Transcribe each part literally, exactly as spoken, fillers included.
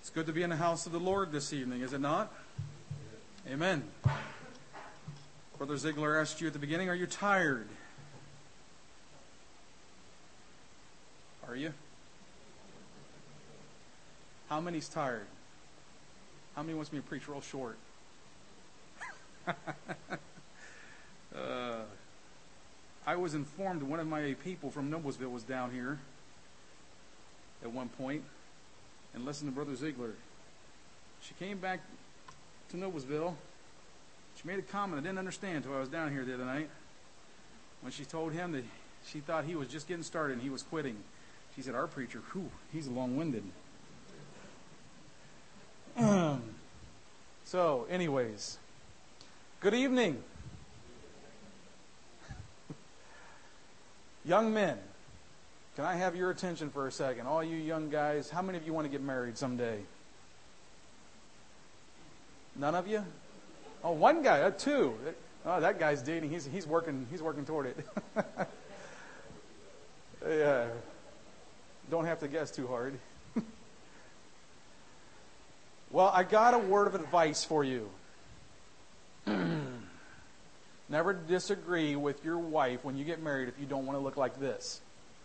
It's good to be in the house of the Lord this evening, is it not? Amen. Brother Ziegler asked you at the beginning, are you tired? Are you? How many's tired? How many wants me to preach real short? uh, I was informed one of my people from Noblesville was down here at one point and listened to Brother Ziegler. She came back to Noblesville. She made a comment I didn't understand until I was down here the other night. When she told him that she thought he was just getting started and he was quitting. She said, our preacher, whew, he's long-winded. So, anyways, good evening. Young men, can I have your attention for a second? All you young guys, how many of you want to get married someday? None of you? Oh, one guy, uh, two. Oh, that guy's dating. He's he's working. He's working toward it. Yeah. Don't have to guess too hard. Well, I got a word of advice for you. Never disagree with your wife when you get married if you don't want to look like this.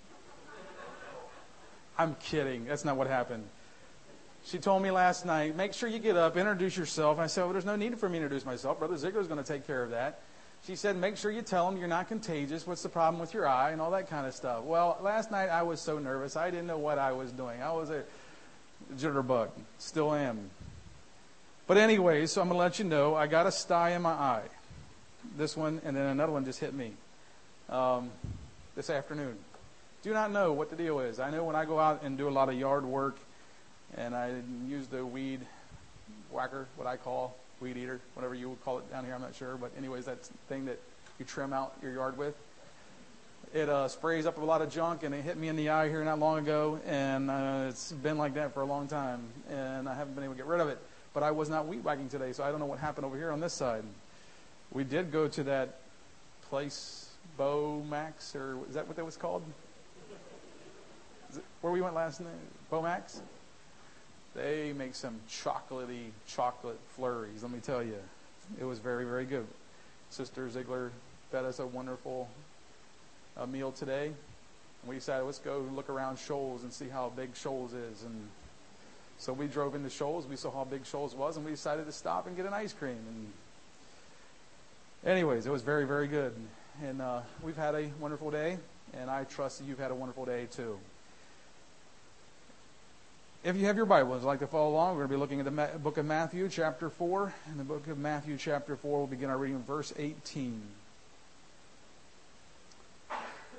I'm kidding. That's not what happened. She told me last night, make sure you get up, introduce yourself. I said, well, there's no need for me to introduce myself. Brother Ziegler's going to take care of that. She said, make sure you tell him you're not contagious. What's the problem with your eye and all that kind of stuff. Well, last night I was so nervous. I didn't know what I was doing. I was a jitterbug. Still am. But anyway, so I'm going to let you know, I got a sty in my eye. This one, and then another one just hit me um, this afternoon. Do not know what the deal is. I know when I go out and do a lot of yard work, and I use the weed whacker, what I call weed eater, whatever you would call it down here, I'm not sure. But anyways, that thing that you trim out your yard with. It uh, sprays up a lot of junk, and it hit me in the eye here not long ago, and uh, it's been like that for a long time, and I haven't been able to get rid of it. But I was not weed whacking today, so I don't know what happened over here on this side. We did go to that place, Bomax, or is that what that was called? Is it where we went last night? Bomax? They make some chocolatey chocolate flurries, let me tell you. It was very, very good. Sister Ziegler fed us a wonderful uh, meal today. And we decided, let's go look around Shoals and see how big Shoals is. And so we drove into Shoals. We saw how big Shoals was, and we decided to stop and get an ice cream. And anyways, it was very, very good. And uh, we've had a wonderful day, and I trust that you've had a wonderful day too. If you have your Bibles, I'd like to follow along. We're going to be looking at the Ma- book of Matthew, chapter four. In the book of Matthew, chapter four, we'll begin our reading in verse eighteen. I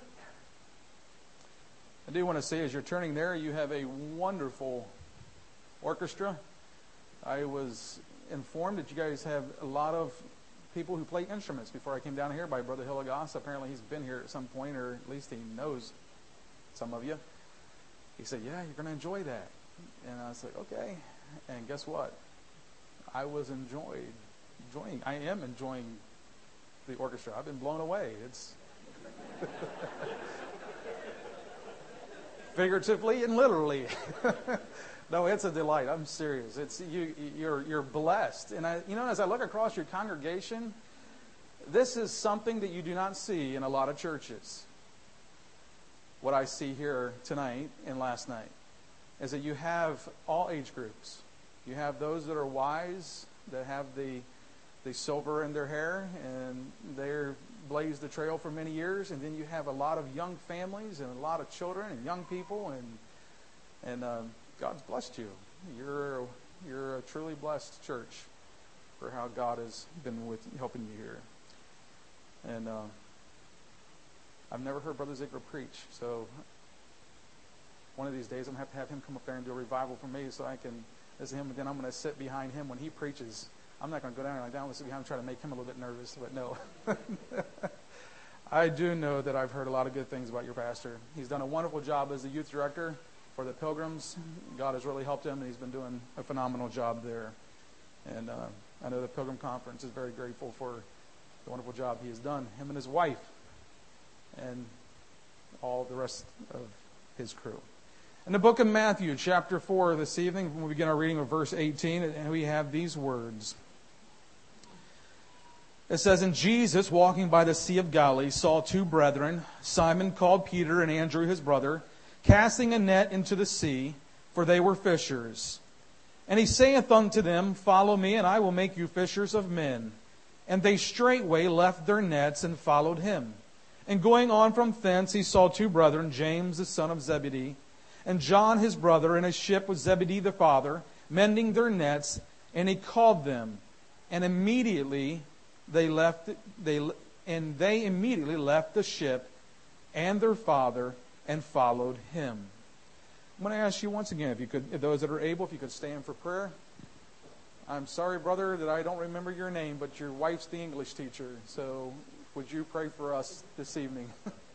do want to say, as you're turning there, you have a wonderful orchestra. I was informed that you guys have a lot of people who play instruments before I came down here by Brother Hilligoss. Apparently he's been here at some point, or at least he knows some of you. He said, yeah, you're going to enjoy that. And I was like, okay. And guess what? I was enjoyed, enjoying, I am enjoying the orchestra. I've been blown away. It's figuratively and literally. No, it's a delight. I'm serious. It's you. You're you're blessed. And I, you know, as I look across your congregation, this is something that you do not see in a lot of churches. What I see here tonight and last night is that you have all age groups. You have those that are wise, that have the the silver in their hair, and they're blazed the trail for many years. And then you have a lot of young families and a lot of children and young people, and and uh, God's blessed you. You're you're a truly blessed church for how God has been with helping you here. And uh, I've never heard Brother Ziegler preach, so one of these days I'm going to have to have him come up there and do a revival for me so I can listen to him, and then I'm going to sit behind him when he preaches. I'm not going to go down there like that. I'm going to sit behind him and try to make him a little bit nervous, but no. I do know that I've heard a lot of good things about your pastor. He's done a wonderful job as the youth director for the Pilgrims. God has really helped him, and he's been doing a phenomenal job there. And uh, I know the Pilgrim Conference is very grateful for the wonderful job he has done, him and his wife, and all the rest of his crew. In the book of Matthew, chapter four, this evening, we begin our reading with verse eighteen, and we have these words. It says, "And Jesus, walking by the Sea of Galilee, saw two brethren, Simon called Peter and Andrew his brother, casting a net into the sea, for they were fishers. And he saith unto them, Follow me, and I will make you fishers of men. And they straightway left their nets and followed him. And going on from thence, he saw two brethren, James the son of Zebedee, and John his brother, in a ship with Zebedee the father, mending their nets, and he called them. And immediately they left they and they immediately left the ship and their father and followed him." I'm going to ask you once again, if you could, if those that are able, if you could stand for prayer. I'm sorry, brother, that I don't remember your name, but your wife's the English teacher. So would you pray for us this evening?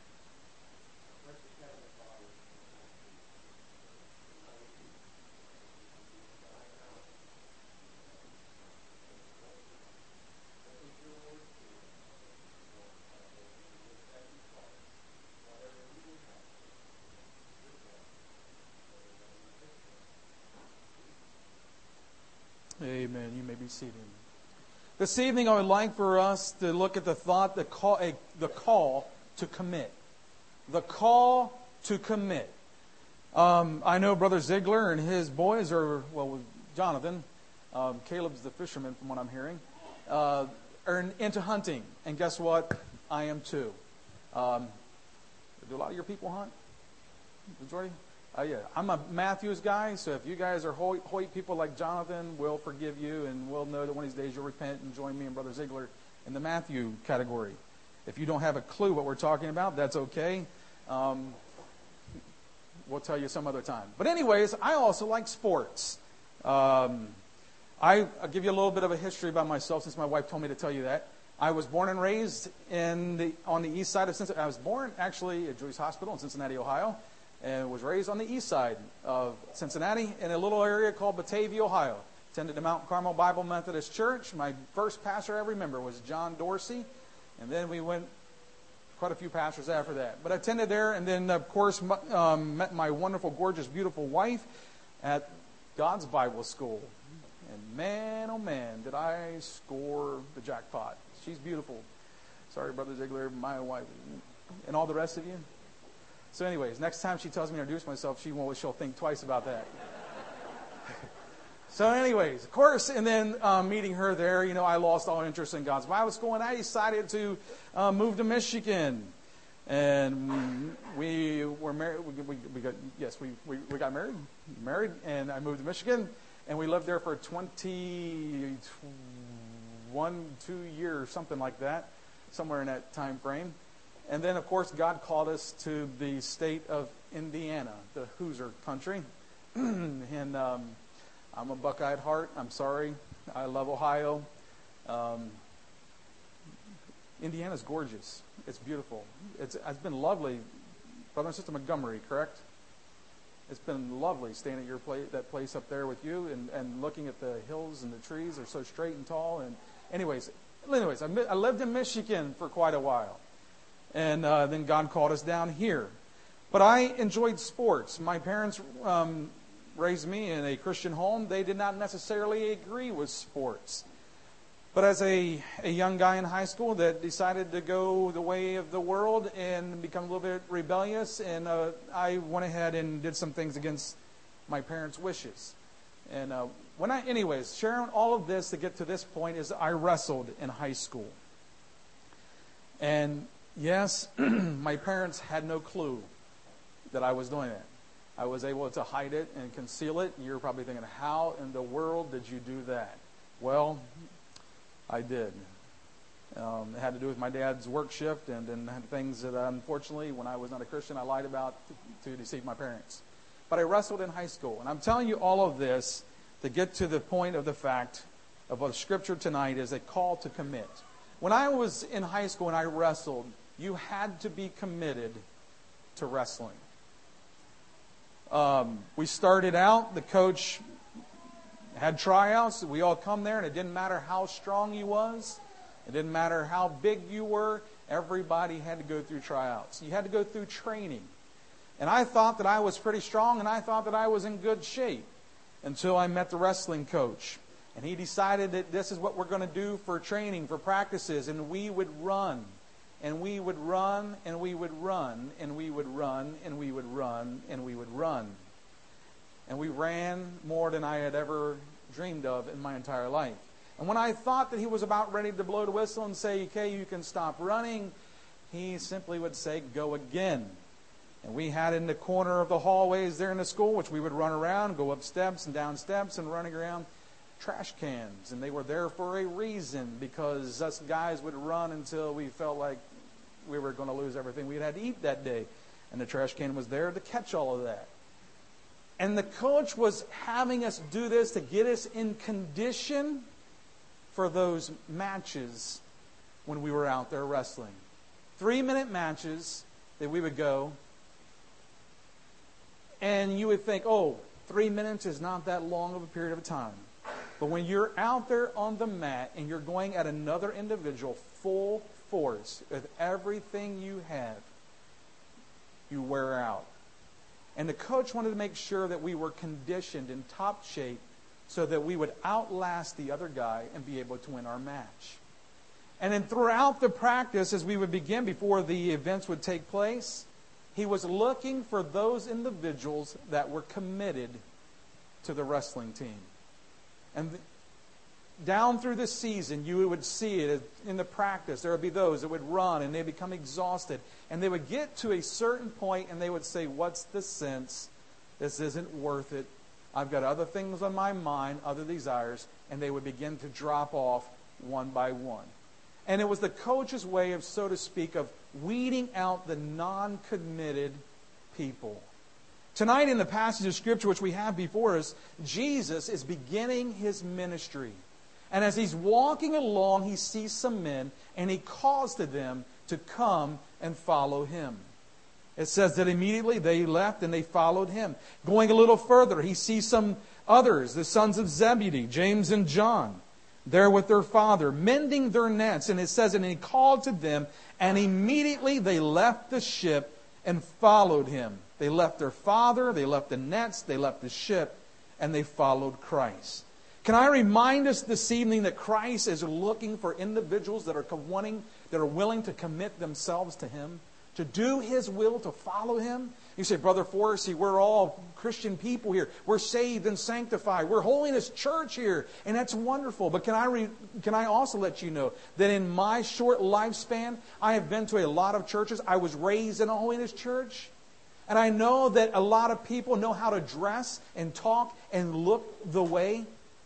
Amen. You may be seated. This evening, I would like for us to look at the thought, the call, a, the call to commit. The call to commit. Um, I know Brother Ziegler and his boys are, well, Jonathan, um, Caleb's the fisherman from what I'm hearing, uh, are into hunting. And guess what? I am too. Um, do a lot of your people hunt? Majority? Uh, yeah, I'm a Matthews guy, so if you guys are Hoyt, Hoyt people like Jonathan, we'll forgive you, and we'll know that one of these days you'll repent and join me and Brother Ziegler in the Matthew category. If you don't have a clue what we're talking about, that's okay. Um, we'll tell you some other time. But anyways, I also like sports. Um, I, I'll give you a little bit of a history about myself, since my wife told me to tell you that. I was born and raised in the on the east side of Cincinnati. I was born actually at Joyce Hospital in Cincinnati, Ohio, and was raised on the east side of Cincinnati in a little area called Batavia, Ohio. Attended the Mount Carmel Bible Methodist Church. My first pastor I remember was John Dorsey, and then we went quite a few pastors after that. But I attended there, and then, of course, um, met my wonderful, gorgeous, beautiful wife at God's Bible School. And man, oh man, did I score the jackpot. She's beautiful. Sorry, Brother Ziegler, my wife, and all the rest of you. So anyways, next time she tells me to introduce myself, she won't, she'll think twice about that. So anyways, of course, and then um, meeting her there, you know, I lost all interest in God's Bible School, and I decided to uh, move to Michigan. And we were married. We, we, we got yes, we, we, we got married, married, and I moved to Michigan, and we lived there for twenty-one, two years, something like that, somewhere in that time frame. And then, of course, God called us to the state of Indiana, the Hoosier country. and um, I'm a Buckeye at heart. I'm sorry. I love Ohio. Um, Indiana's gorgeous. It's beautiful. It's, it's been lovely. Brother and Sister Montgomery, correct? It's been lovely staying at your place, that place up there with you, and, and looking at the hills and the trees. They're so straight and tall. And anyways, anyways, I, I lived in Michigan for quite a while. And uh, then God called us down here. But I enjoyed sports. My parents um, raised me in a Christian home. They did not necessarily agree with sports. But as a, a young guy in high school that decided to go the way of the world and become a little bit rebellious, and uh, I went ahead and did some things against my parents' wishes. And uh, when I, anyways, sharing all of this to get to this point is I wrestled in high school. And yes, my parents had no clue that I was doing it. I was able to hide it and conceal it. You're probably thinking, how in the world did you do that? Well, I did. Um, it had to do with my dad's work shift, and then things that, unfortunately, when I was not a Christian, I lied about to, to deceive my parents. But I wrestled in high school. And I'm telling you all of this to get to the point of the fact of what Scripture tonight is a call to commit. When I was in high school and I wrestled, you had to be committed to wrestling. Um, we started out, the coach had tryouts. We all come there, and it didn't matter how strong you was. It didn't matter how big you were. Everybody had to go through tryouts. You had to go through training. And I thought that I was pretty strong, and I thought that I was in good shape until I met the wrestling coach. And he decided that this is what we're going to do for training, for practices. And we would run, and we would run, and we would run, and we would run, and we would run, and we would run. And we ran more than I had ever dreamed of in my entire life. And when I thought that he was about ready to blow the whistle and say, okay, you can stop running, he simply would say, go again. And we had in the corner of the hallways there in the school, which we would run around, go up steps and down steps and running around, trash cans. And they were there for a reason, because us guys would run until we felt like we were going to lose everything we had to eat that day. And the trash can was there to catch all of that. And the coach was having us do this to get us in condition for those matches when we were out there wrestling. Three-minute matches that we would go. And you would think, oh, three minutes is not that long of a period of time. But when you're out there on the mat and you're going at another individual full force with everything you have, you wear out. And the coach wanted to make sure that we were conditioned in top shape so that we would outlast the other guy and be able to win our match. And then throughout the practice, as we would begin, before the events would take place, he was looking for those individuals that were committed to the wrestling team. And down through the season, you would see it in the practice. There would be those that would run and they'd become exhausted. And they would get to a certain point and they would say, what's the sense? This isn't worth it. I've got other things on my mind, other desires. And they would begin to drop off one by one. And it was the coach's way of, so to speak, of weeding out the non-committed people. Tonight in the passage of Scripture which we have before us, Jesus is beginning His ministry. And as He's walking along, He sees some men, and He calls to them to come and follow Him. It says that immediately they left and they followed Him. Going a little further, He sees some others, the sons of Zebedee, James and John, there with their father, mending their nets. And it says, and He called to them, and immediately they left the ship and followed Him. They left their father, they left the nets, they left the ship, and they followed Christ. Can I remind us this evening that Christ is looking for individuals that are wanting, that are willing to commit themselves to Him, to do His will, to follow Him? You say, Brother Forsey, we're all Christian people here. We're saved and sanctified. We're Holiness Church here. And that's wonderful. But can I re, can I also let you know that in my short lifespan, I have been to a lot of churches. I was raised in a Holiness Church. And I know that a lot of people know how to dress and talk and look the way,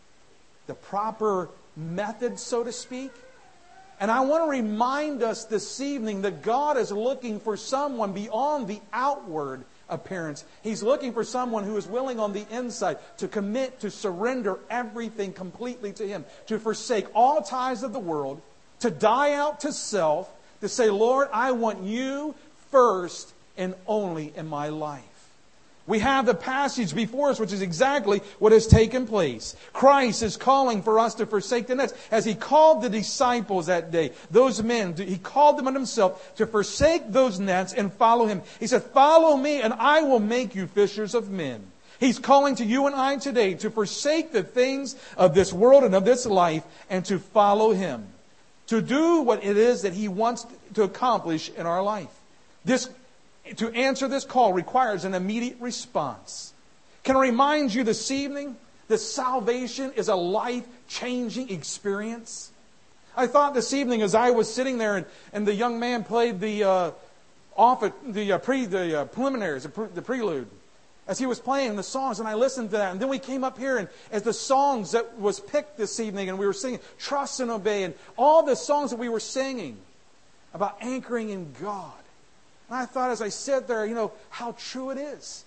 the proper method, so to speak. And I want to remind us this evening that God is looking for someone beyond the outward appearance. He's looking for someone who is willing on the inside to commit, to surrender everything completely to Him, to forsake all ties of the world, to die out to self, to say, Lord, I want You first and only in my life. We have the passage before us, which is exactly what has taken place. Christ is calling for us to forsake the nets. As He called the disciples that day, those men, He called them unto Himself to forsake those nets and follow Him. He said, follow me and I will make you fishers of men. He's calling to you and I today to forsake the things of this world and of this life and to follow Him. To do what it is that He wants to accomplish in our life. This To answer this call requires an immediate response. Can I remind you this evening that salvation is a life-changing experience? I thought this evening as I was sitting there and, and the young man played the uh, off the uh, pre the uh, preliminaries, the, pre, the prelude, as he was playing the songs, and I listened to that. And then we came up here, and as the songs that was picked this evening, and we were singing "Trust and Obey," and all the songs that we were singing about anchoring in God. And I thought as I sat there, you know, how true it is.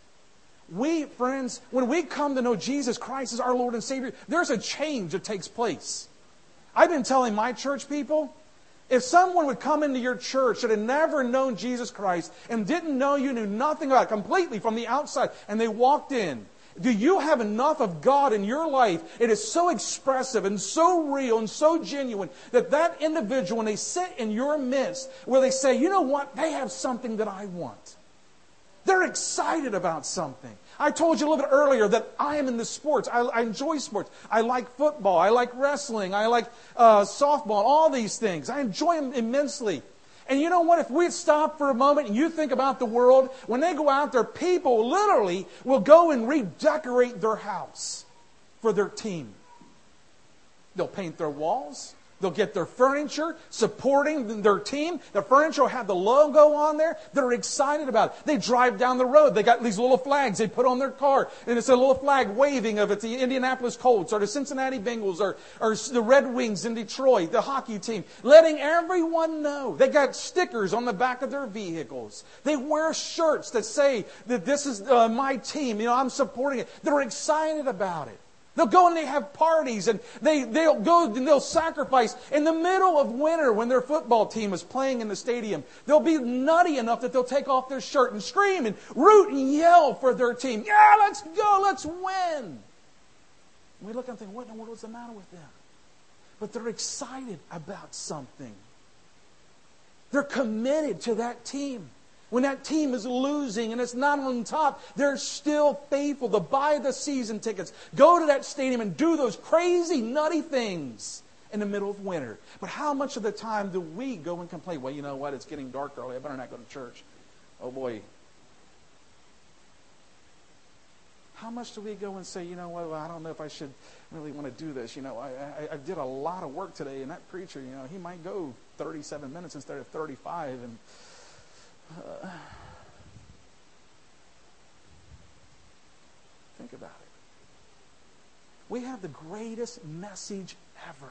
We, friends, when we come to know Jesus Christ as our Lord and Savior, there's a change that takes place. I've been telling my church people, if someone would come into your church that had never known Jesus Christ and didn't know you, knew nothing about it completely from the outside, and they walked in, do you have enough of God in your life? It is so expressive and so real and so genuine that that individual, when they sit in your midst, where they say, you know what, they have something that I want. They're excited about something. I told you a little bit earlier that I am in the sports. I, I enjoy sports. I like football. I like wrestling. I like uh, softball. All these things. I enjoy them immensely. And you know what? If we stop for a moment and you think about the world, when they go out there, people literally will go and redecorate their house for their team. They'll paint their walls. They'll get their furniture supporting their team. The furniture will have the logo on there. They're excited about it. They drive down the road. They got these little flags they put on their car. And it's a little flag waving of it's the Indianapolis Colts or the Cincinnati Bengals or, or the Red Wings in Detroit, the hockey team. Letting everyone know. They got stickers on the back of their vehicles. They wear shirts that say that this is uh, my team. You know, I'm supporting it. They're excited about it. They'll go and they have parties and they, they'll go and they'll sacrifice. In the middle of winter when their football team is playing in the stadium, they'll be nutty enough that they'll take off their shirt and scream and root and yell for their team. Yeah, let's go, let's win. And we look and think, what in the world is the matter with them? But they're excited about something. They're committed to that team. When that team is losing and it's not on top, they're still faithful to buy the season tickets, go to that stadium and do those crazy, nutty things in the middle of winter. But how much of the time do we go and complain, well, you know what, it's getting dark early, I better not go to church. Oh boy. How much do we go and say, you know what, well, I don't know if I should really want to do this. You know, I, I, I did a lot of work today, and that preacher, you know, he might go thirty-seven minutes instead of thirty-five, and Uh, think about it. We have the greatest message ever.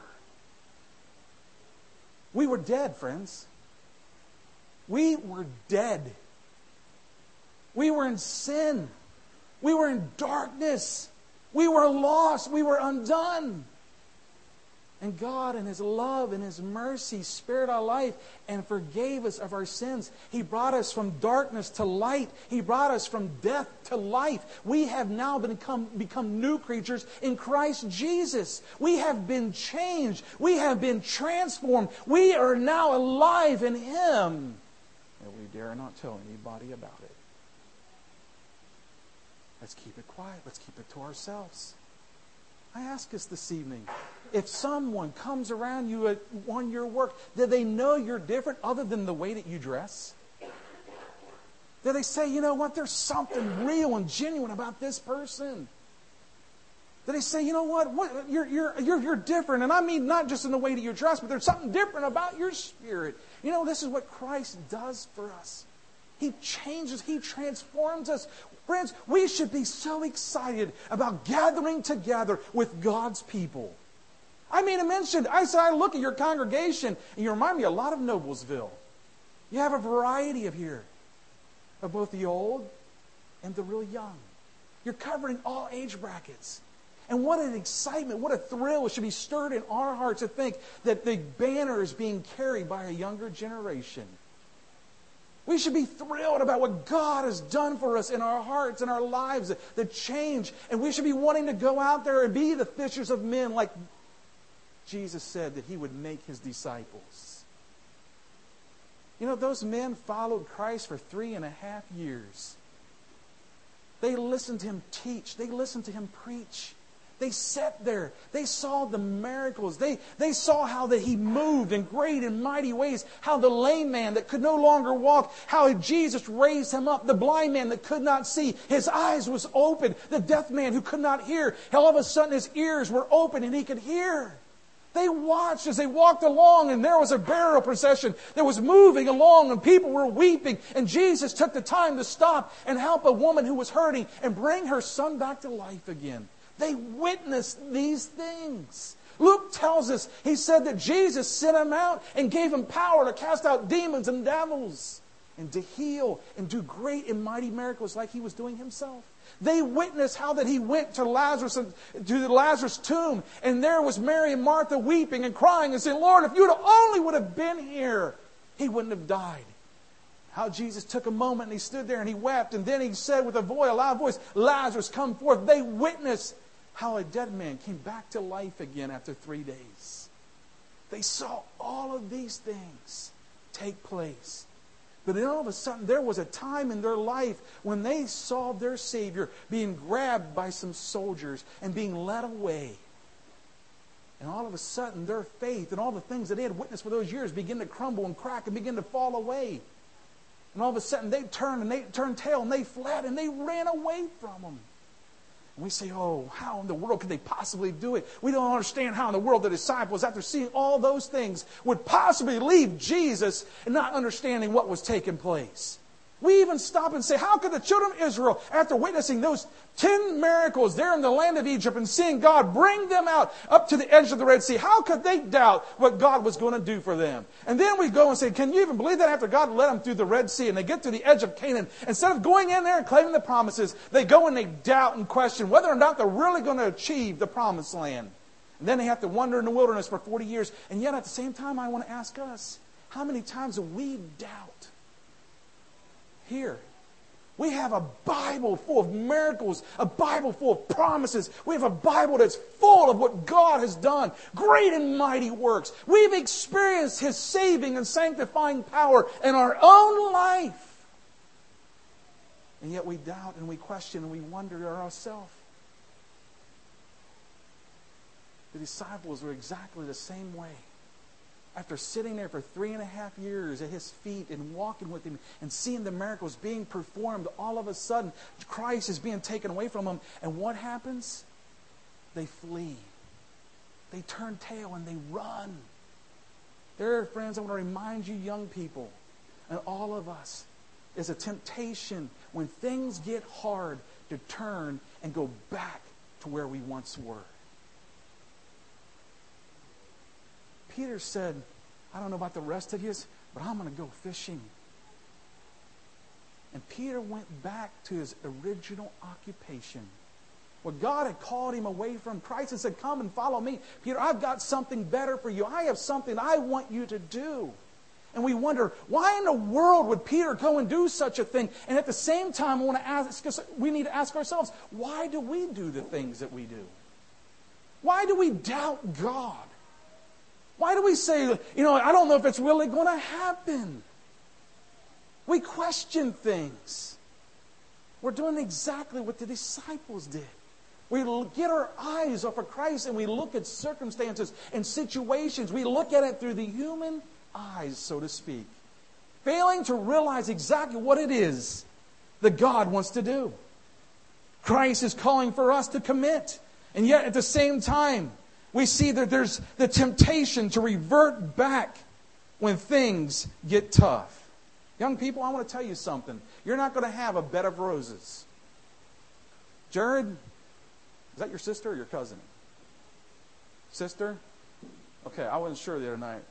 We were dead, friends. We were dead. We were in sin. We were in darkness. We were lost. We were undone. And God, in His love and His mercy, spared our life and forgave us of our sins. He brought us from darkness to light. He brought us from death to life. We have now become, become new creatures in Christ Jesus. We have been changed. We have been transformed. We are now alive in Him. And we dare not tell anybody about it. Let's keep it quiet. Let's keep it to ourselves. I ask us this evening, if someone comes around you at, on your work, do they know you're different other than the way that you dress? Do they say, you know what, there's something real and genuine about this person? Do they say, you know what, what you're, you're, you're, you're different, and I mean not just in the way that you dress, but there's something different about your spirit. You know, this is what Christ does for us. He changes, He transforms us. Friends, we should be so excited about gathering together with God's people. I mean, I mentioned, I said, I look at your congregation, and you remind me a lot of Noblesville. You have a variety of here, of both the old and the real young. You're covering all age brackets. And what an excitement, what a thrill it should be stirred in our hearts to think that the banner is being carried by a younger generation. We should be thrilled about what God has done for us in our hearts and our lives, the change. And we should be wanting to go out there and be the fishers of men like Jesus said that He would make His disciples. You know, those men followed Christ for three and a half years. They listened to Him teach. They listened to Him preach. They sat there. They saw the miracles. They, they saw how that He moved in great and mighty ways. How the lame man that could no longer walk, how Jesus raised him up. The blind man that could not see, his eyes was open. The deaf man who could not hear, all of a sudden his ears were open and he could hear. They watched as they walked along, and there was a burial procession that was moving along, and people were weeping. And Jesus took the time to stop and help a woman who was hurting and bring her son back to life again. They witnessed these things. Luke tells us, he said that Jesus sent him out and gave him power to cast out demons and devils and to heal and do great and mighty miracles like He was doing Himself. They witnessed how that He went to Lazarus, to the Lazarus tomb, and there was Mary and Martha weeping and crying and saying, Lord, if you only would have been here, he wouldn't have died. How Jesus took a moment and He stood there and He wept, and then He said with a voice, a loud voice, Lazarus, come forth. They witnessed how a dead man came back to life again after three days. They saw all of these things take place. But then all of a sudden, there was a time in their life when they saw their Savior being grabbed by some soldiers and being led away. And all of a sudden, their faith and all the things that they had witnessed for those years began to crumble and crack and begin to fall away. And all of a sudden, they turned and they turned tail and they fled and they ran away from them. And we say, oh, how in the world could they possibly do it? We don't understand how in the world the disciples, after seeing all those things, would possibly leave Jesus and not understanding what was taking place. We even stop and say, how could the children of Israel, after witnessing those ten miracles there in the land of Egypt and seeing God bring them out up to the edge of the Red Sea, how could they doubt what God was going to do for them? And then we go and say, can you even believe that after God led them through the Red Sea and they get to the edge of Canaan, instead of going in there and claiming the promises, they go and they doubt and question whether or not they're really going to achieve the promised land. And then they have to wander in the wilderness for forty years. And yet at the same time, I want to ask us, how many times do we doubt? Here, we have a Bible full of miracles, a Bible full of promises. We have a Bible that's full of what God has done, great and mighty works. We've experienced His saving and sanctifying power in our own life. And yet we doubt and we question and we wonder ourselves. The disciples were exactly the same way. After sitting there for three and a half years at His feet and walking with Him and seeing the miracles being performed, all of a sudden Christ is being taken away from them. And what happens? They flee. They turn tail and they run. There, friends, I want to remind you young people and all of us, is a temptation when things get hard to turn and go back to where we once were. Peter said, I don't know about the rest of you, but I'm going to go fishing. And Peter went back to his original occupation. What God had called him away from, Christ and said, come and follow me. Peter, I've got something better for you. I have something I want you to do. And we wonder, why in the world would Peter go and do such a thing? And at the same time, I want to ask, we need to ask ourselves, why do we do the things that we do? Why do we doubt God? Why do we say, you know, I don't know if it's really going to happen? We question things. We're doing exactly what the disciples did. We get our eyes off of Christ and we look at circumstances and situations. We look at it through the human eyes, so to speak, failing to realize exactly what it is that God wants to do. Christ is calling for us to commit. And yet at the same time, we see that there's the temptation to revert back when things get tough. Young people, I want to tell you something. You're not going to have a bed of roses. Jared, is that your sister or your cousin? Sister? Okay, I wasn't sure the other night.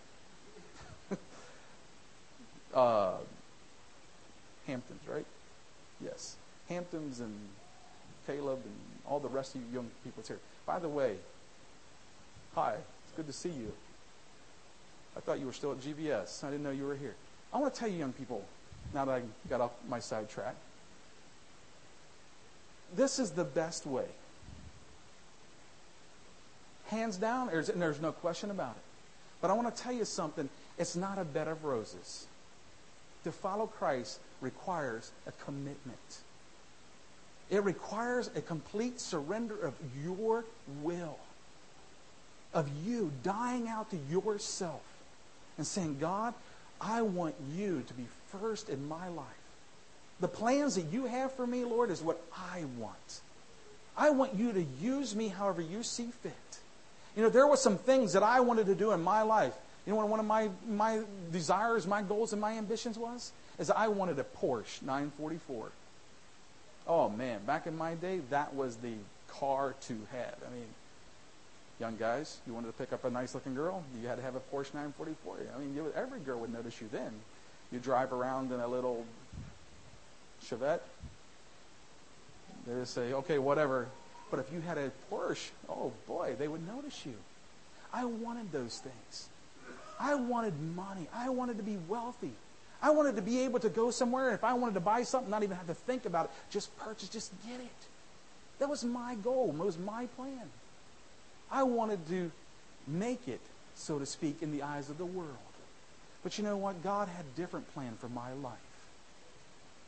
uh, Hamptons, right? Yes. Hamptons and Caleb and all the rest of you young people here. By the way, hi, it's good to see you. I thought you were still at G V S. I didn't know you were here. I want to tell you young people, now that I got off my sidetrack, this is the best way. Hands down, there's, and there's no question about it. But I want to tell you something, it's not a bed of roses. To follow Christ requires a commitment. It requires a complete surrender of your will. Of you dying out to yourself and saying, God, I want you to be first in my life. The plans that you have for me, Lord, is what I want. I want you to use me however you see fit. You know, there were some things that I wanted to do in my life. You know what one of my, my desires, my goals, and my ambitions was? Is I wanted a Porsche nine forty-four. Oh, man, back in my day, that was the car to have. I mean, young guys, you wanted to pick up a nice-looking girl, you had to have a Porsche nine forty-four. I mean, you, every girl would notice you then. You drive around in a little Chevette, they would say, okay, whatever. But if you had a Porsche, oh boy, they would notice you. I wanted those things. I wanted money. I wanted to be wealthy. I wanted to be able to go somewhere, and if I wanted to buy something, not even have to think about it, just purchase, just get it. That was my goal. It was my plan. I wanted to make it, so to speak, in the eyes of the world. But you know what? God had a different plan for my life.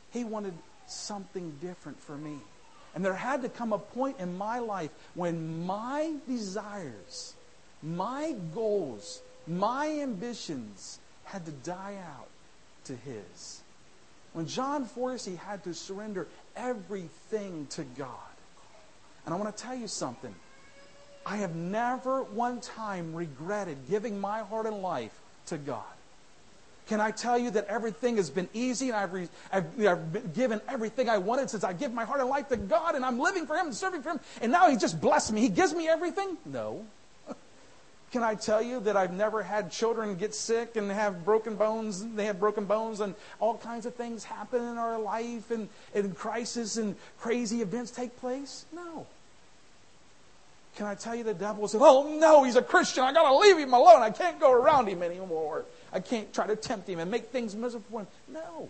He wanted something different for me. And there had to come a point in my life when my desires, my goals, my ambitions had to die out to His. When John Forsey had to surrender everything to God. And I want to tell you something. I have never one time regretted giving my heart and life to God. Can I tell you that everything has been easy and I've, re, I've, I've been given everything I wanted since I give my heart and life to God and I'm living for Him and serving for Him and now He just blessed me. He gives me everything? No. Can I tell you that I've never had children get sick and have broken bones? They have broken bones and all kinds of things happen in our life and, and crisis and crazy events take place? No. Can I tell you the devil said, oh no, he's a Christian. I got to leave him alone. I can't go around him anymore. I can't try to tempt him and make things miserable for him. No.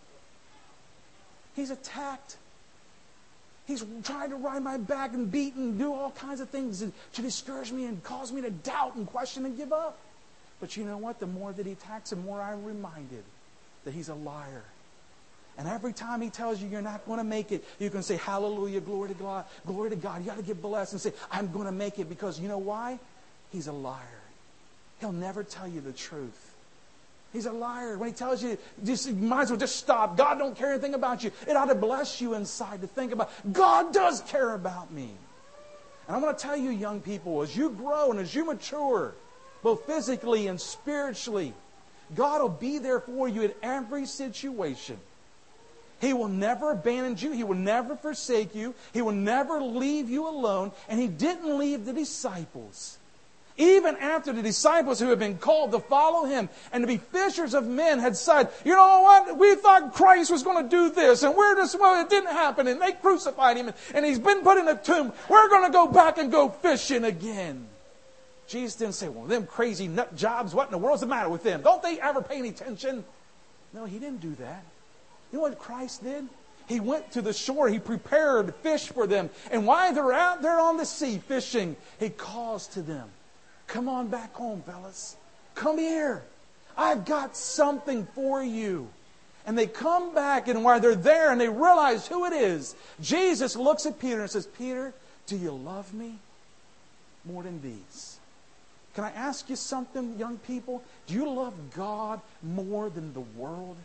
He's attacked. He's trying to ride my back and beat and do all kinds of things to discourage me and cause me to doubt and question and give up. But you know what? The more that he attacks, the more I'm reminded that he's a liar. And every time he tells you you're not going to make it, you can say, hallelujah, glory to God, glory to God. You got to get blessed and say, I'm going to make it, because you know why? He's a liar. He'll never tell you the truth. He's a liar. When he tells you, just, you might as well just stop. God don't care anything about you. It ought to bless you inside to think about, God does care about me. And I want to tell you, young people, as you grow and as you mature, both physically and spiritually, God will be there for you in every situation. He will never abandon you. He will never forsake you. He will never leave you alone. And He didn't leave the disciples. Even after the disciples who had been called to follow Him and to be fishers of men had said, you know what, we thought Christ was going to do this, and we're just, well, it didn't happen, and they crucified Him, and He's been put in a tomb. We're going to go back and go fishing again. Jesus didn't say, well, them crazy nut jobs, what in the world's the matter with them? Don't they ever pay any attention? No, He didn't do that. You know what Christ did? He went to the shore. He prepared fish for them. And while they're out there on the sea fishing, He calls to them, come on back home, fellas. Come here. I've got something for you. And they come back, and while they're there and they realize who it is, Jesus looks at Peter and says, Peter, do you love me more than these? Can I ask you something, young people? Do you love God more than the world?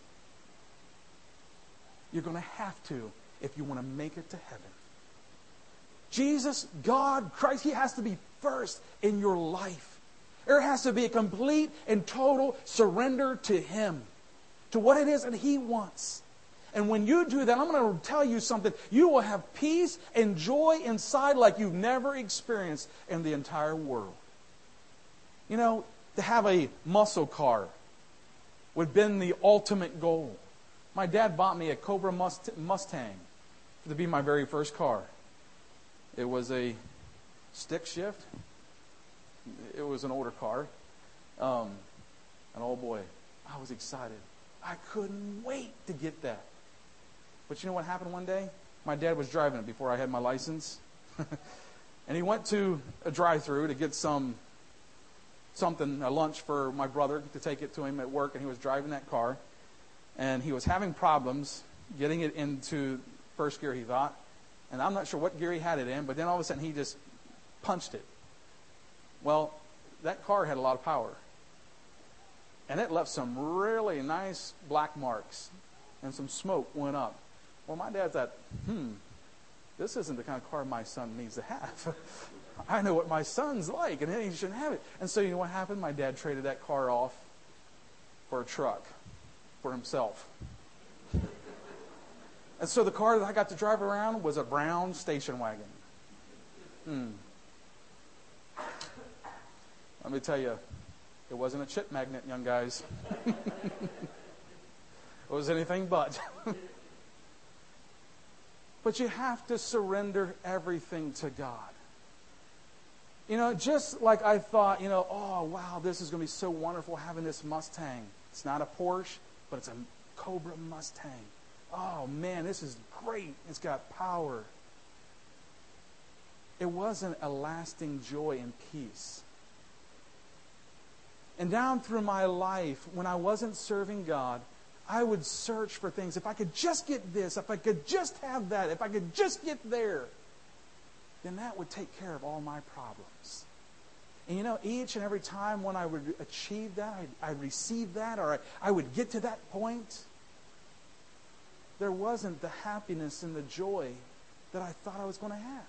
You're going to have to if you want to make it to heaven. Jesus, God, Christ, He has to be first in your life. There has to be a complete and total surrender to Him, to what it is that He wants. And when you do that, I'm going to tell you something. You will have peace and joy inside like you've never experienced in the entire world. You know, to have a muscle car would have been the ultimate goal. My dad bought me a Cobra Mustang to be my very first car. It was a stick shift. It was an older car. Um, and oh boy, I was excited. I couldn't wait to get that. But you know what happened one day? My dad was driving it before I had my license. And he went to a drive-thru to get some something, a lunch for my brother, to take it to him at work. And he was driving that car. And he was having problems getting it into first gear, he thought. And I'm not sure what gear he had it in, but then all of a sudden he just punched it. Well, that car had a lot of power. And it left some really nice black marks. And some smoke went up. Well, my dad thought, hmm, this isn't the kind of car my son needs to have. I know what my son's like, and he shouldn't have it. And so you know what happened? My dad traded that car off for a truck. For himself. And so the car that I got to drive around was a brown station wagon. Hmm. Let me tell you, it wasn't a chip magnet, young guys. It was anything but. But you have to surrender everything to God. You know, just like I thought, you know, oh, wow, this is going to be so wonderful having this Mustang. It's not a Porsche, but it's a Cobra Mustang. Oh, man, this is great. It's got power. It wasn't a lasting joy and peace. And down through my life, when I wasn't serving God, I would search for things. If I could just get this, if I could just have that, if I could just get there, then that would take care of all my problems. And you know, each and every time when I would achieve that, I'd, I'd receive that, or I, I would get to that point, there wasn't the happiness and the joy that I thought I was going to have.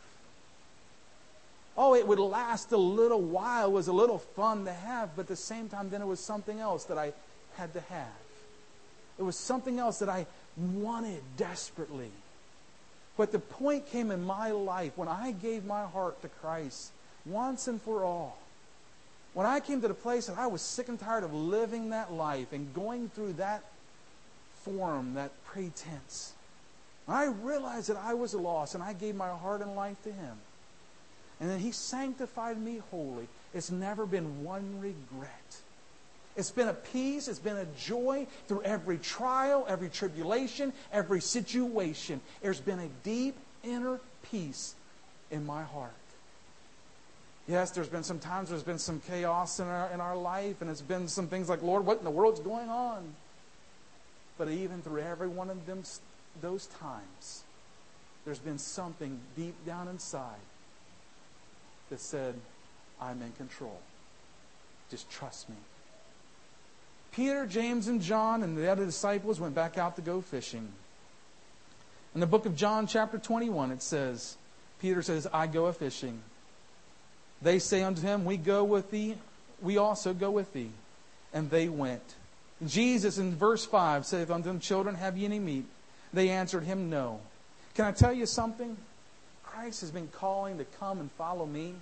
Oh, it would last a little while. It was a little fun to have, but at the same time, then it was something else that I had to have. It was something else that I wanted desperately. But the point came in my life when I gave my heart to Christ once and for all. When I came to the place that I was sick and tired of living that life and going through that form, that pretense, I realized that I was lost, and I gave my heart and life to Him. And then He sanctified me wholly. It's never been one regret. It's been a peace, it's been a joy through every trial, every tribulation, every situation. There's been a deep inner peace in my heart. Yes, there's been some times there's been some chaos in our, in our life, and it's been some things like, Lord, what in the world's going on? But even through every one of them, those times, there's been something deep down inside that said, I'm in control. Just trust me. Peter, James, and John and the other disciples went back out to go fishing. In the book of John, chapter twenty-one, it says, Peter says, I go a-fishing. They say unto him, We go with thee, we also go with thee. And they went. Jesus, in verse five, saith unto them, Children, have ye any meat? They answered him, No. Can I tell you something? Christ has been calling to come and follow me.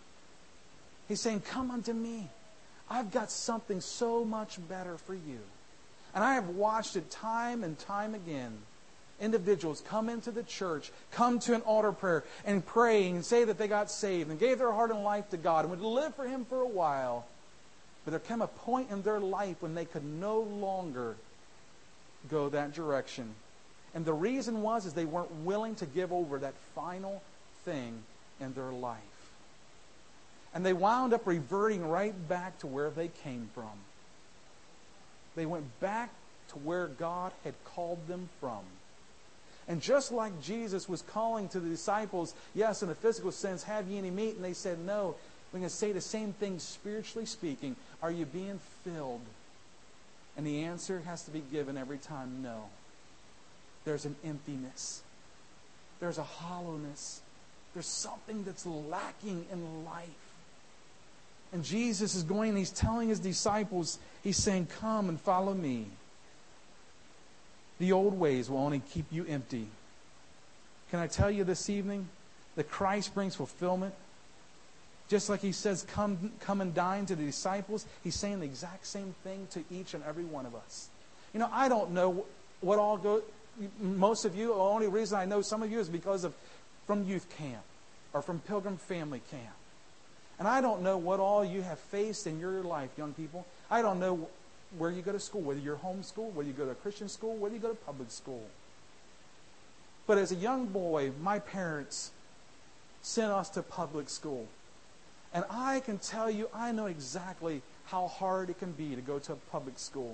He's saying, Come unto me. I've got something so much better for you. And I have watched it time and time again. Individuals come into the church, come to an altar prayer and pray and say that they got saved and gave their heart and life to God and would live for Him for a while. But there came a point in their life when they could no longer go that direction. And the reason was is they weren't willing to give over that final thing in their life. And they wound up reverting right back to where they came from. They went back to where God had called them from. And just like Jesus was calling to the disciples, yes, in a physical sense, have ye any meat? And they said no. We're going to say the same thing spiritually speaking. Are you being filled? And the answer has to be given every time, no. There's an emptiness. There's a hollowness. There's something that's lacking in life. And Jesus is going and He's telling His disciples, He's saying, come and follow me. The old ways will only keep you empty. Can I tell you this evening that Christ brings fulfillment? Just like He says, come, come and dine to the disciples, He's saying the exact same thing to each and every one of us. You know, I don't know what all go. Most of you, the only reason I know some of you is because of from youth camp or from Pilgrim Family Camp. And I don't know what all you have faced in your life, young people. I don't know where you go to school, whether you're homeschooled, whether you go to a Christian school, whether you go to public school. But as a young boy, my parents sent us to public school. And I can tell you, I know exactly how hard it can be to go to a public school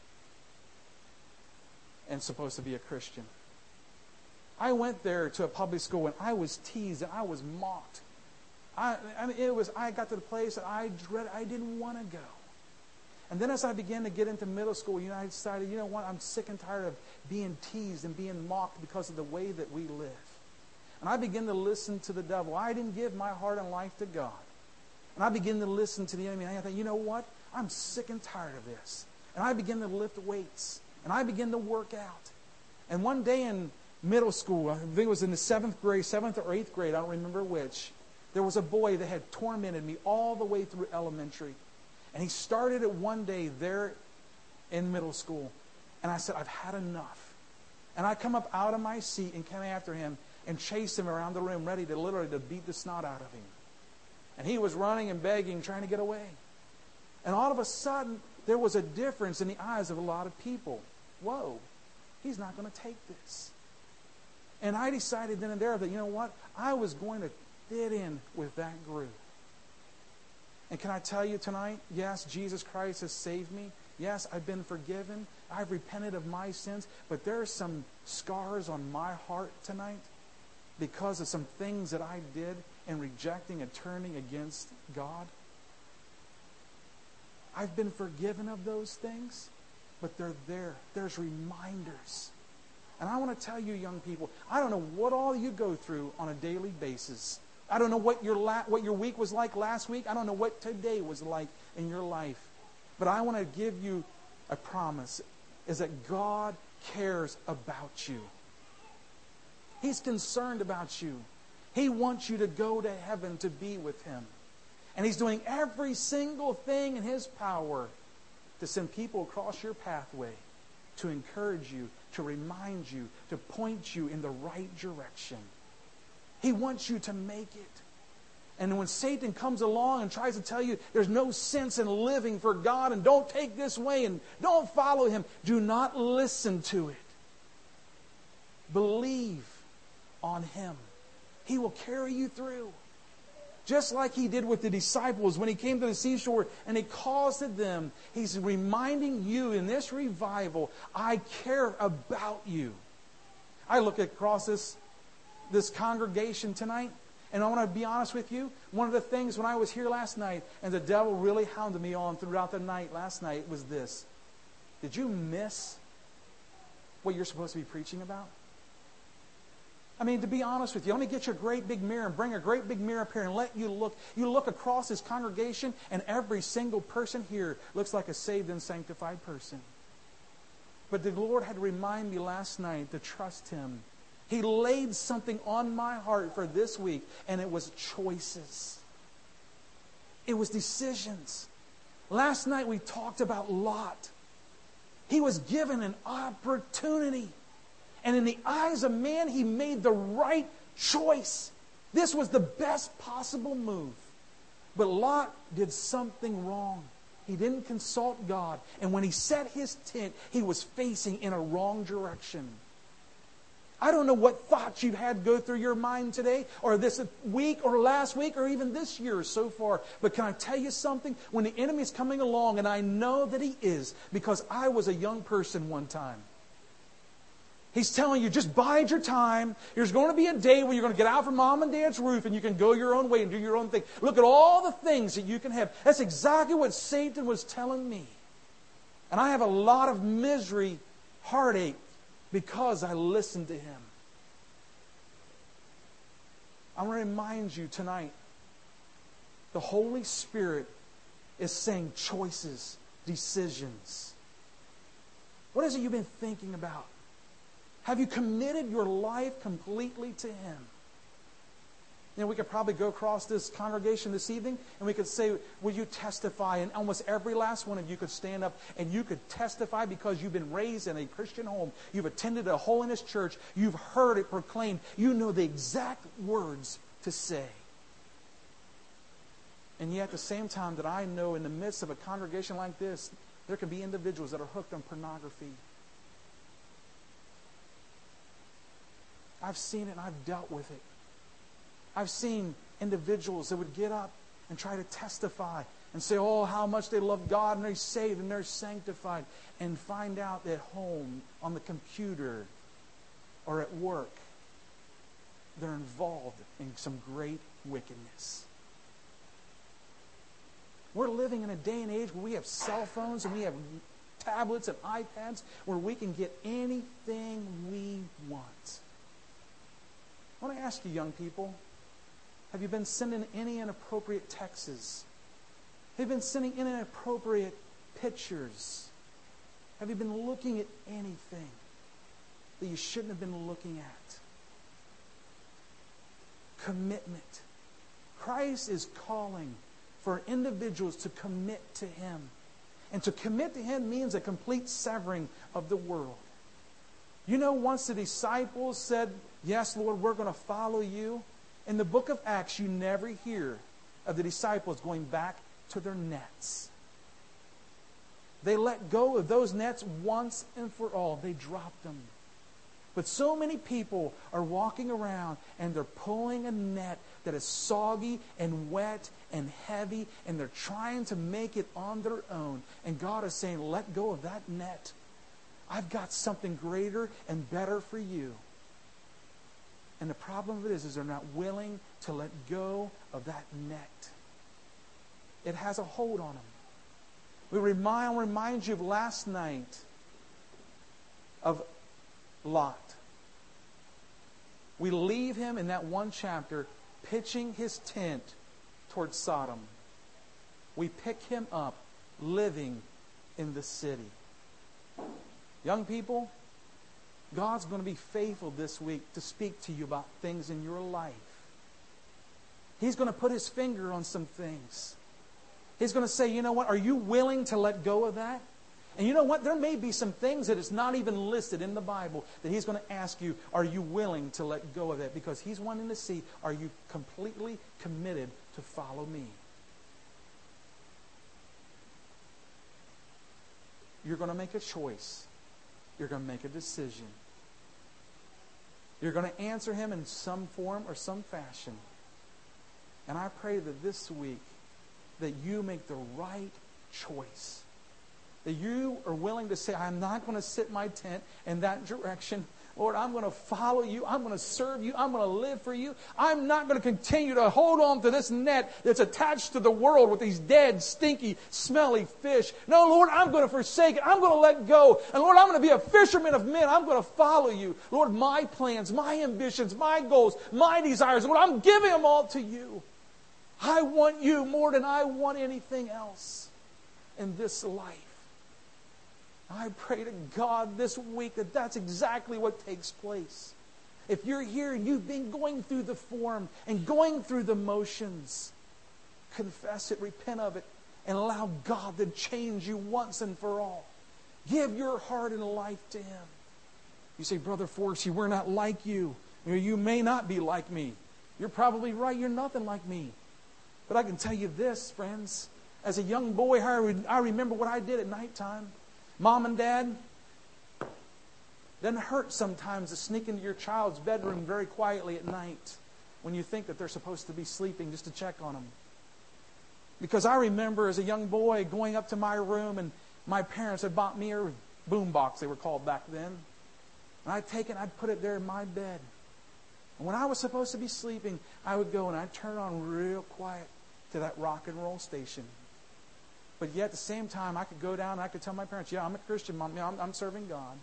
and supposed to be a Christian. I went there to a public school and I was teased and I was mocked. I, I mean, it was. I got to the place that I dread. I didn't want to go. And then as I began to get into middle school, you know, I decided, you know what? I'm sick and tired of being teased and being mocked because of the way that we live. And I began to listen to the devil. I didn't give my heart and life to God. And I began to listen to the enemy. And I thought, you know what? I'm sick and tired of this. And I began to lift weights. And I began to work out. And one day in middle school, I think it was in the seventh grade, seventh or eighth grade, I don't remember which, there was a boy that had tormented me all the way through elementary. And he started it one day there in middle school. And I said, I've had enough. And I come up out of my seat and came after him and chased him around the room, ready to literally to beat the snot out of him. And he was running and begging, trying to get away. And all of a sudden, there was a difference in the eyes of a lot of people. Whoa, he's not going to take this. And I decided then and there that, you know what? I was going to fit in with that group. And can I tell you tonight, yes, Jesus Christ has saved me. Yes, I've been forgiven. I've repented of my sins. But there are some scars on my heart tonight because of some things that I did in rejecting and turning against God. I've been forgiven of those things, but they're there. There's reminders. And I want to tell you, young people, I don't know what all you go through on a daily basis. I don't know what your la- what your week was like last week. I don't know what today was like in your life. But I want to give you a promise, is that God cares about you. He's concerned about you. He wants you to go to heaven to be with Him. And He's doing every single thing in His power to send people across your pathway, to encourage you, to remind you, to point you in the right direction. He wants you to make it. And when Satan comes along and tries to tell you there's no sense in living for God and don't take this way and don't follow Him, do not listen to it. Believe on Him. He will carry you through. Just like He did with the disciples when He came to the seashore and He calls to them. He's reminding you in this revival, I care about you. I look across this, this congregation tonight, and I want to be honest with you. One of the things when I was here last night, and the devil really hounded me on throughout the night last night, was this. Did you miss what you're supposed to be preaching about? I mean, to be honest with you, let me get you a great big mirror and bring a great big mirror up here and let you look. You look across this congregation, and every single person here looks like a saved and sanctified person. But the Lord had to remind me last night to trust Him. He laid something on my heart for this week, and it was choices. It was decisions. Last night we talked about Lot. He was given an opportunity. And in the eyes of man, he made the right choice. This was the best possible move. But Lot did something wrong. He didn't consult God. And when he set his tent, he was facing in a wrong direction. I don't know what thoughts you've had go through your mind today, or this week, or last week, or even this year so far. But can I tell you something? When the enemy is coming along, and I know that he is, because I was a young person one time. He's telling you, just bide your time. There's going to be a day when you're going to get out from mom and dad's roof and you can go your own way and do your own thing. Look at all the things that you can have. That's exactly what Satan was telling me. And I have a lot of misery, heartache, because I listened to him. I want to remind you tonight, the Holy Spirit is saying choices, decisions. What is it you've been thinking about? Have you committed your life completely to Him? You know, we could probably go across this congregation this evening and we could say, will you testify? And almost every last one of you could stand up and you could testify because you've been raised in a Christian home. You've attended a holiness church. You've heard it proclaimed. You know the exact words to say. And yet at the same time that I know in the midst of a congregation like this, there can be individuals that are hooked on pornography. I've seen it and I've dealt with it. I've seen individuals that would get up and try to testify and say, oh, how much they love God and they're saved and they're sanctified, and find out at home, on the computer, or at work, they're involved in some great wickedness. We're living in a day and age where we have cell phones and we have tablets and iPads where we can get anything we want. I want to ask you, young people, have you been sending any inappropriate texts? Have you been sending inappropriate pictures? Have you been looking at anything that you shouldn't have been looking at? Commitment. Christ is calling for individuals to commit to Him. And to commit to Him means a complete severing of the world. You know, once the disciples said, yes, Lord, we're going to follow you. In the book of Acts, you never hear of the disciples going back to their nets. They let go of those nets once and for all. They dropped them. But so many people are walking around and they're pulling a net that is soggy and wet and heavy, and they're trying to make it on their own. And God is saying, let go of that net. I've got something greater and better for you. And the problem of it is, is they're not willing to let go of that net. It has a hold on them. We remind, I'll remind you of last night of Lot. We leave him in that one chapter pitching his tent towards Sodom. We pick him up living in the city. Young people, God's going to be faithful this week to speak to you about things in your life. He's going to put His finger on some things. He's going to say, you know what, are you willing to let go of that? And you know what, there may be some things that is not even listed in the Bible that He's going to ask you, are you willing to let go of that? Because He's wanting to see, are you completely committed to follow me? You're going to make a choice. You're going to make a decision. You're going to answer Him in some form or some fashion. And I pray that this week that you make the right choice. That you are willing to say, I'm not going to sit my tent in that direction. Lord, I'm going to follow you. I'm going to serve you. I'm going to live for you. I'm not going to continue to hold on to this net that's attached to the world with these dead, stinky, smelly fish. No, Lord, I'm going to forsake it. I'm going to let go. And Lord, I'm going to be a fisherman of men. I'm going to follow you. Lord, my plans, my ambitions, my goals, my desires, Lord, I'm giving them all to you. I want you more than I want anything else in this life. I pray to God this week that that's exactly what takes place. If you're here and you've been going through the form and going through the motions, confess it, repent of it, and allow God to change you once and for all. Give your heart and life to Him. You say, Brother Forsey, we're not like you. You may not be like me. You're probably right. You're nothing like me. But I can tell you this, friends. As a young boy, I remember what I did at nighttime. Mom and Dad, it doesn't hurt sometimes to sneak into your child's bedroom very quietly at night when you think that they're supposed to be sleeping, just to check on them. Because I remember as a young boy going up to my room, and my parents had bought me a boom box, they were called back then. And I'd take it and I'd put it there in my bed. And when I was supposed to be sleeping, I would go and I'd turn it on real quiet to that rock and roll station. But yet at the same time, I could go down and I could tell my parents, yeah, I'm a Christian, Mom. Yeah, I'm, I'm serving God.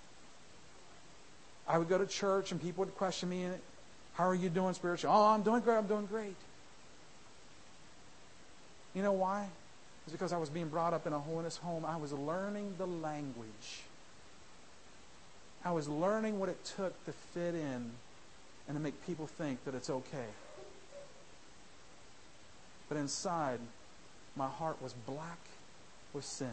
I would go to church and people would question me, how are you doing spiritually? Oh, I'm doing great, I'm doing great. You know why? It's because I was being brought up in a holiness home. I was learning the language. I was learning what it took to fit in and to make people think that it's okay. But inside, my heart was black with sin.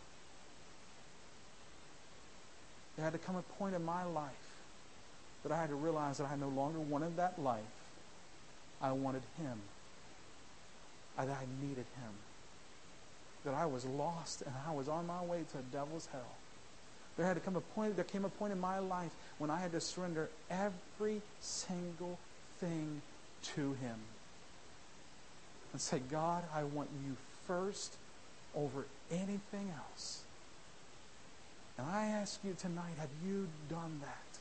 There had to come a point in my life that I had to realize that I no longer wanted that life. I wanted Him. That I needed Him. That I was lost and I was on my way to a devil's hell. There had to come a point, there came a point in my life when I had to surrender every single thing to Him. And say, God, I want you first over anything else. And I ask you tonight, have you done that?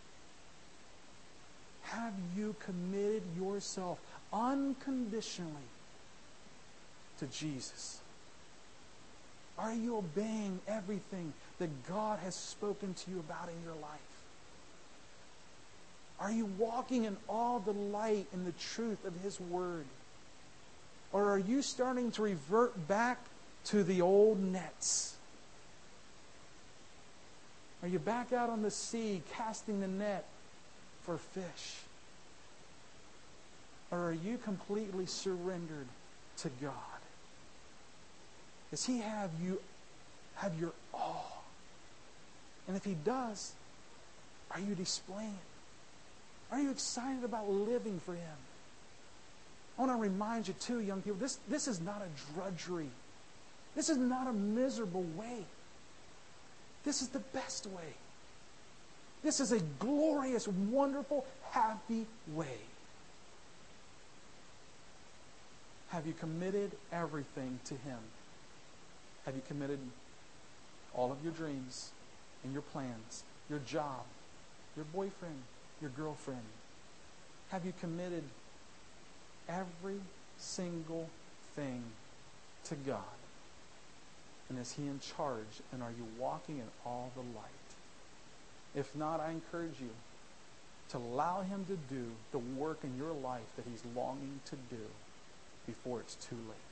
Have you committed yourself unconditionally to Jesus? Are you obeying everything that God has spoken to you about in your life? Are you walking in all the light and the truth of His Word? Or are you starting to revert back to the old nets? Are you back out on the sea casting the net for fish? Or are you completely surrendered to God? Does He have you have your all? And if He does, are you displaying it? Are you excited about living for Him? I want to remind you too, young people, this, this is not a drudgery. This is not a miserable way. This is the best way. This is a glorious, wonderful, happy way. Have you committed everything to Him? Have you committed all of your dreams and your plans, your job, your boyfriend, your girlfriend? Have you committed every single thing to God? And is He in charge? And are you walking in all the light? If not, I encourage you to allow Him to do the work in your life that He's longing to do before it's too late.